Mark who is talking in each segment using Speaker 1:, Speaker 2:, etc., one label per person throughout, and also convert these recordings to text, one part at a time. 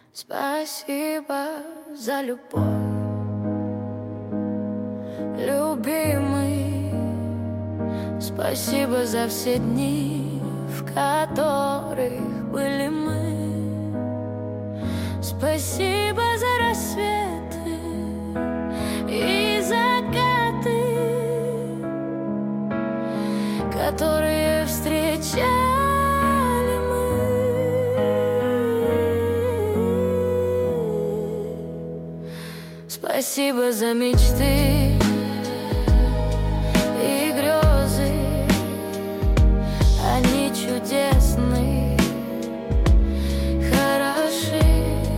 Speaker 1: Спасибо за любовь, любимый. Спасибо за все дни, в которых были мы. Спасибо за рассветы и закаты, которые встречали мы. Спасибо за мечты и грезы, они чудесны, хороши.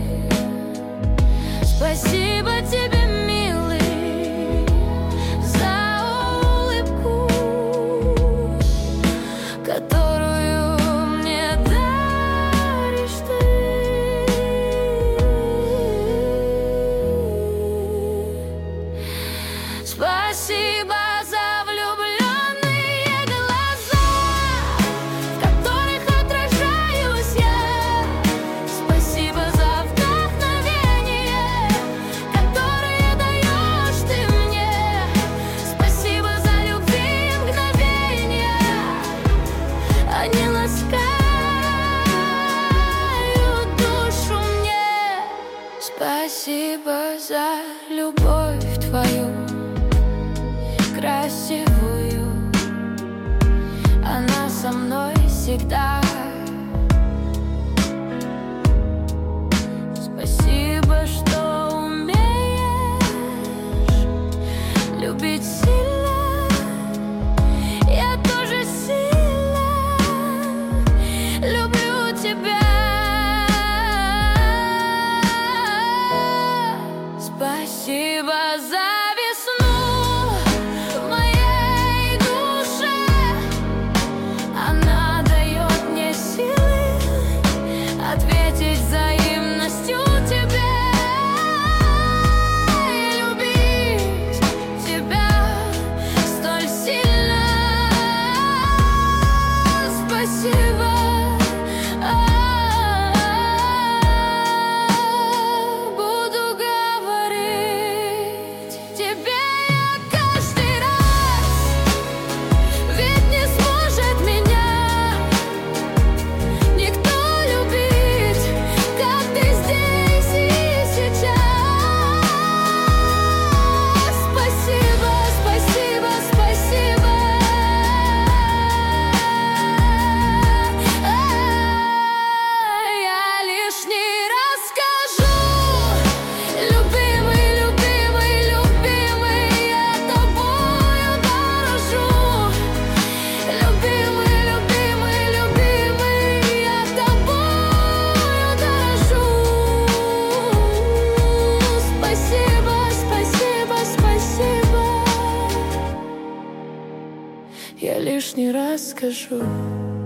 Speaker 1: Спасибо тебе, милый, за улыбку, которую мне даришь ты. Спасибо за влюбленные глаза, в которых отражаюсь я. Спасибо за вдохновение, которое даешь ты мне. Спасибо за любви мгновения, они ласкают душу мне. Спасибо за любовь твою красивую, она со мной всегда. Спасибо, что умеешь любить сильно. Я тоже сильно люблю тебя. Спасибо за весну в моей душе, она дает мне силы ответить взаимностью тебе и любить тебя столь сильно. Спасибо, буду говорить тебе я каждый раз, ведь не сможет меня никто любить, как ты здесь и сейчас. Спасибо, спасибо, спасибо. Я лишний раз скажу: любимый, любимый, любимый, я тобою дорожу. Любимый, любимый, любимый, я тобою дорожу. Спасибо, спасибо, спасибо. Я лишний раз скажу.